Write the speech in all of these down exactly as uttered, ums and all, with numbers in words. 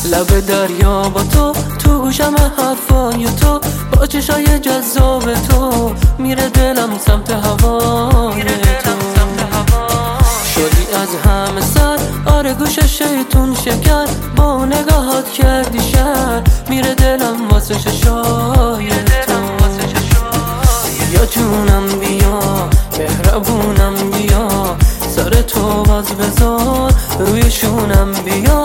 لب دریا با تو، تو گوشم حرفای تو، با چشای جذاب تو میره دلم سمت هوای تو. شدی از همه سر، آره گوش شیطون شکر، با نگاهات کردی شهر، میره دلم واسه چشای تو. بیا جونم بیا، مهربونم بیا، سر تو باز بذار روی شونم بیا.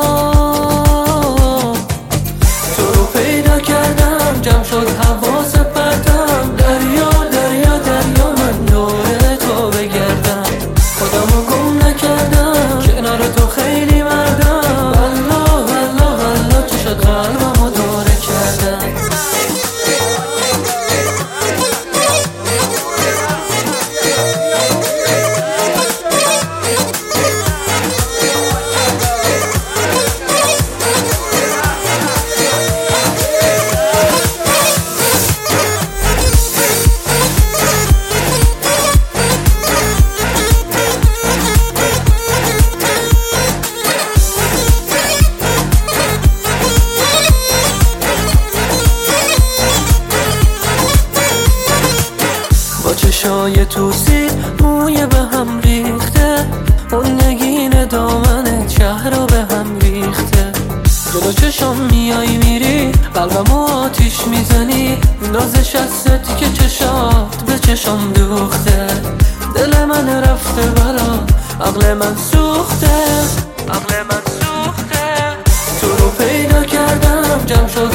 تو رو پیدا کردم، جمع شد حواس پرتم، دریا دریا دریا من دور تو بگردم، خودمو گم نکردم، کنار تو خیلی مردم. والله والله والله چه شد قلبمو دوره کردم. چشای توسی، موی به هم ریخته، اون نگین دامنت شهر رو به هم ریخته. جلو چشم میای میری، قلبمو آتیش میزنی، نازش از ستی که چشات به چشم دوخته. دل من رفته برا، عقل من سوخته، عقل من سوخته. تو رو پیدا کردم، جمع شد